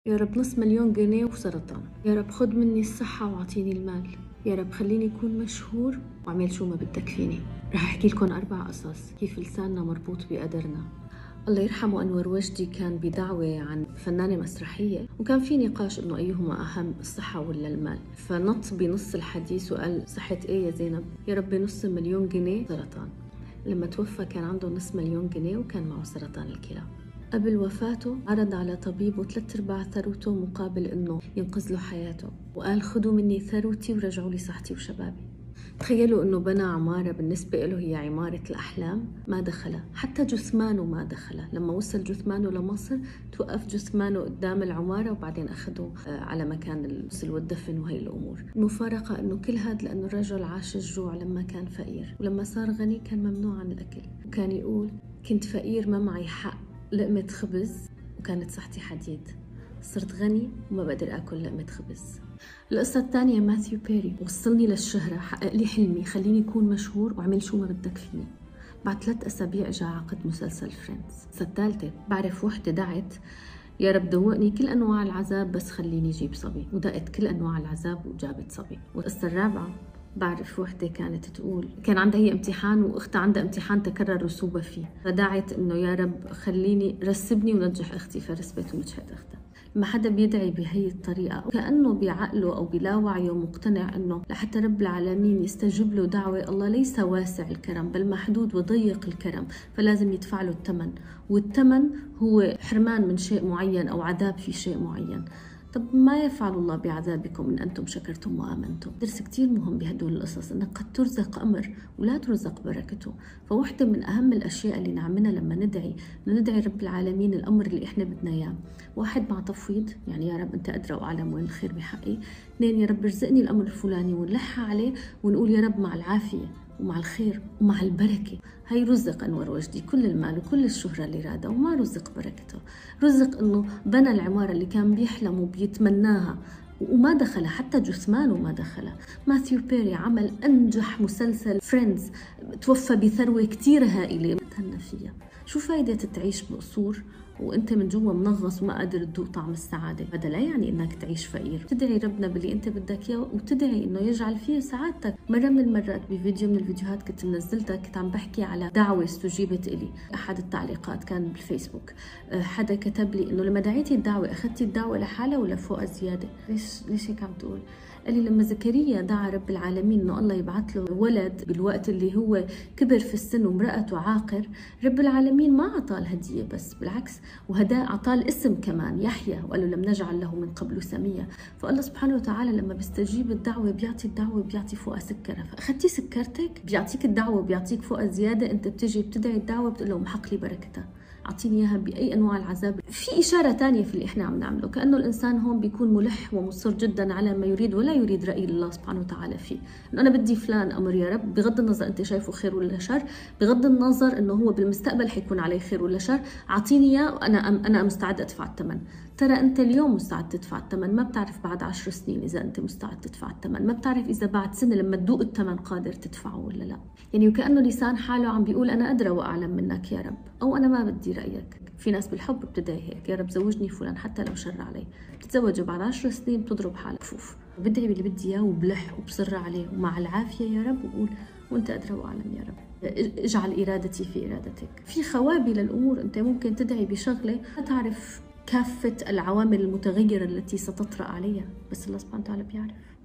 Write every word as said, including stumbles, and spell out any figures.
يا رب نص مليون جنيه وسرطان. يا رب خد مني الصحة واعطيني المال. يا رب خليني أكون مشهور واعمل شو ما بدك فيني. رح أحكي لكم أربع قصص كيف لساننا مربوط بقدرنا. الله يرحمه أنور وجدي كان بدعوة عن فنانة مسرحية، وكان في نقاش إنه أيهما أهم، الصحة ولا المال، فنط بنص الحديث وقال: صحة إيه يا زينب؟ يا رب نص مليون جنيه سرطان. لما توفى كان عنده نص مليون جنيه وكان معه سرطان الكلى. قبل وفاته عرض على طبيبه ثلاث ارباع ثروته مقابل انه ينقذ له حياته، وقال: خذوا مني ثروتي ورجعوا لي صحتي وشبابي. تخيلوا انه بنى عمارة بالنسبة له هي عمارة الأحلام، ما دخلها، حتى جثمانه ما دخلها. لما وصل جثمانه لمصر توقف جثمانه قدام العمارة وبعدين أخذوه على مكان الغسل والدفن وهي الأمور. المفارقة انه كل هذا لأنه الرجل عاش الجوع لما كان فقير، ولما صار غني كان ممنوع عن الأكل، وكان يقول: كنت فقير ما معي حق لقمة خبز وكانت صحتي حديد، صرت غني وما بقدر آكل لقمة خبز. القصة الثانية ماثيو بيري، وصلني للشهرة، حقق لي حلمي، خليني أكون مشهور وعمل شو ما بدك فيني. بعد ثلاث أسابيع جاء عقد مسلسل فريندز. القصة الثالثة، بعرف وحدة دعت: يا رب دوقني كل أنواع العذاب بس خليني أجيب صبي، ودقت كل أنواع العذاب وجابت صبي. والقصة الرابعة، بعرف وحدة كانت تقول كان عندها هي امتحان واختها عندها امتحان تكرر رسوبة فيه، فدعت انه يا رب خليني رسبني ونجح اختي، فرسبت ونجحت اختها. لما حدا بيدعي بهي الطريقة كأنه بعقله أو بلاوعيه مقتنع أنه لحتى رب العالمين يستجيب له دعوة، الله ليس واسع الكرم بل محدود وضيق الكرم، فلازم يدفع له الثمن، والثمن هو حرمان من شيء معين أو عذاب في شيء معين. طب ما يفعل الله بعذابكم إن أنتم شكرتم وآمنتم؟ درس كتير مهم بهدول القصص، إنك قد ترزق أمر ولا ترزق بركته. فوحدة من أهم الأشياء اللي نعملها لما ندعي، ندعي رب العالمين الأمر اللي إحنا بدنا إياه. واحد، مع تفويض، يعني يا رب أنت أدرى وأعلم وين الخير بحقي. اثنين، يا رب ارزقني الأمر الفلاني ونلحى عليه ونقول يا رب مع العافية ومع الخير ومع البركة. هي رزق أنور وجدي كل المال وكل الشهرة اللي رادها وما رزق بركته، رزق أنه بنى العمارة اللي كان بيحلم وبيتمناها وما دخلها، حتى جثمانه ما دخلها. ماثيو بيري عمل أنجح مسلسل فريندز، توفى بثروة كتير هائلة، ما تهنى فيها. شو فايدة تعيش بقصور وانت من جوا منغص وما قادر تذوق طعم السعاده؟ هذا لا يعني انك تعيش فقير. تدعي ربنا باللي انت بدك اياه وتدعي انه يجعل فيه سعادتك. مره من المرات بفيديو من الفيديوهات كنت منزلتها كنت عم بحكي على دعوه استجيبت الي. احد التعليقات كان بالفيسبوك، حدا كتب لي انه لما دعيتي الدعوه اخذتي الدعوه لحالها ولا فوق زياده؟ ليش ليش هيك عم تقول؟ قال لي لما زكريا دعا رب العالمين انه الله يبعث له ولد بالوقت اللي هو كبر في السن وامرأته عاقر، رب العالمين ما اعطاه الهديه بس، بالعكس وهداه اعطاه الاسم كمان يحيى، وقال له لم نجعل له من قبل سميا. فالله سبحانه وتعالى لما بيستجيب الدعوه بيعطي الدعوه بيعطي فوقها سكرها، فاخذتي سكرتك بيعطيك الدعوه بيعطيك فوقها زياده. انت بتجي بتدعي الدعوه بتقول له محق لي بركتها، اعطيني اياها باي انواع العذاب. في اشاره ثانيه في اللي احنا عم نعمله، كانه الانسان هون بيكون ملح ومصر جدا على ما يريد ولا يريد راي الله سبحانه وتعالى فيه، انه انا بدي فلان امر يا رب، بغض النظر انت شايفه خير ولا شر، بغض النظر انه هو بالمستقبل حيكون عليه خير ولا شر، اعطيني اياه وانا انا مستعد ادفع الثمن. ترى انت اليوم مستعد تدفع الثمن، ما بتعرف بعد عشر سنين اذا انت مستعد تدفع الثمن، ما بتعرف اذا بعد سنه لما تذوق الثمن قادر تدفعه ولا لا. يعني وكانه لسان حاله عم بيقول انا ادرى واعلم منك يا رب، او انا ما بدي رايك. في ناس بالحب بتدعي هيك، يا رب زوجني فلان حتى لو شر علي، بتتزوج بعد عشر سنين بتضرب حالها كفوف. بدعي باللي بدي اياه وبلح وبصر عليه ومع العافيه يا رب، وقول وانت ادرى واعلم يا رب، اجعل ارادتي في ارادتك. في خوابي للامور، انت ممكن تدعي بشغله ما تعرف كافه العوامل المتغيره التي ستطرأ عليها، بس الله سبحانه وتعالى بيعرف.